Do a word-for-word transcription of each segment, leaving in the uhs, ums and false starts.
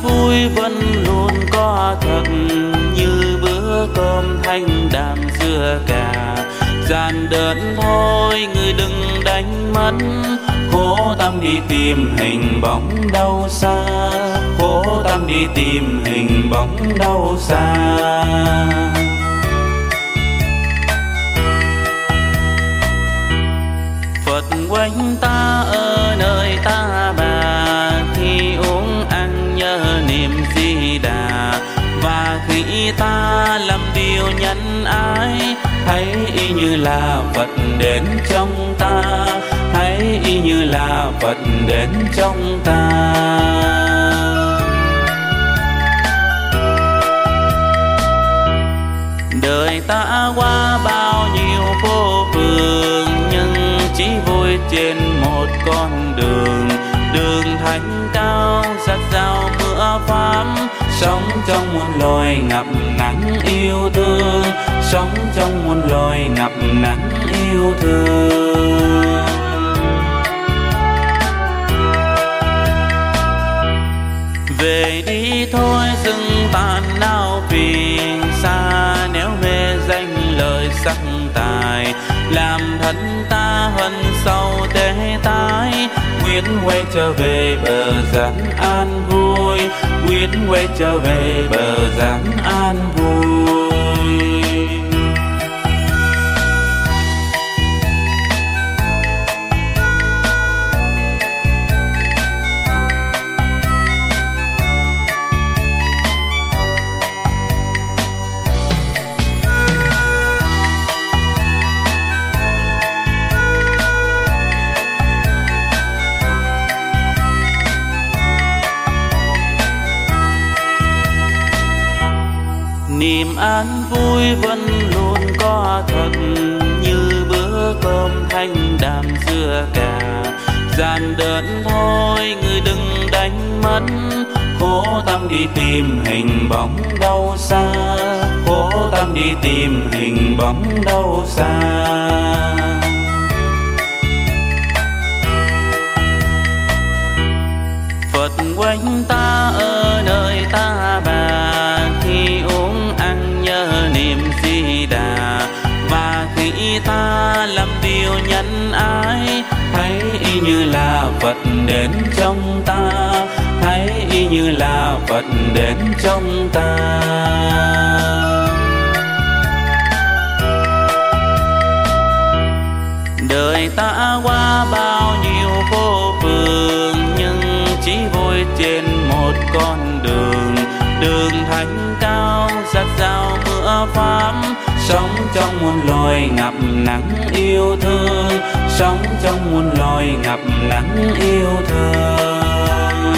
vui vẫn luôn có thật, như bữa cơm thanh đạm dưa cà. Gian đơn thôi người đừng đánh mất, khổ tâm đi tìm hình bóng đâu xa, khổ tâm đi tìm hình bóng đâu xa. Phật quanh ta ở nơi ta bà, khi uống ăn nhớ niệm Di Đà. Và khi ta làm điều nhân ái, thấy y như là Phật đến trong ta, thấy y như là Phật đến trong ta. Đời ta qua bao nhiêu phố phường, nhưng chỉ vui trên một con đường. Đường thanh cao giặt rào mưa pháp, sống trong muôn loài ngập nắng yêu thương, sống trong muôn loài ngập nắng yêu thương. Về đi thôi dừng tàn não phiền xa, nếu mê danh lời sắc tài, làm thân ta hận sâu tế tái. Quyết quay trở về bờ giảng an vui, quyết quay trở về bờ giảng an vui. Niềm an vui vẫn luôn có thật, như bữa cơm thanh đạm dưa cà. Gian đơn thôi người đừng đánh mất, khổ tâm đi tìm hình bóng đâu xa, khổ tâm đi tìm hình bóng đâu xa. Phật quanh ta ở nơi ta bà, khi uống ăn nhớ niệm Di Đà. Và khi ta làm điều nhân ái, thấy y như là Phật đến trong ta, thấy y như là Phật đến trong ta. Đời ta qua bao nhiêu phố phường, nhưng chỉ vui trên một con đường. Đường thanh cao giặt rào mưa pháp, sống trong muôn loài ngập nắng yêu thương, sống trong muôn loài ngập nắng yêu thương.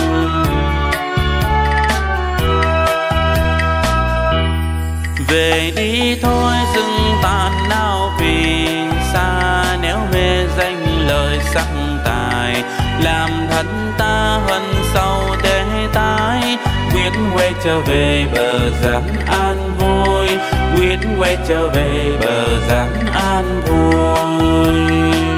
Về đi thôi dừng tàn não phiền xa, nếu mê danh lời sắc tài, làm thân ta hận sâu tế tái. Quyết quay trở về bờ giảng an vui, quyết quay trở về bờ giảng an vui.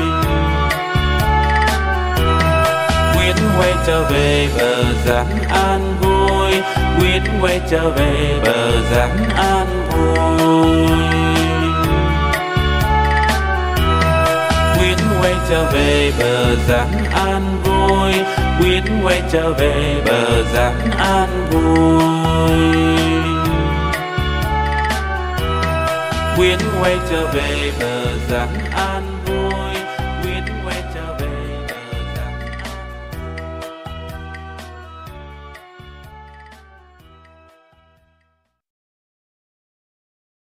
Quyết quay trở về bờ giảng an vui, quyết quay trở về bờ giảng an vui. Quyết quay trở về bờ giảng an vui, quyết quay trở về bờ giảng an vui. Quyết quay trở về bờ giảng an vui.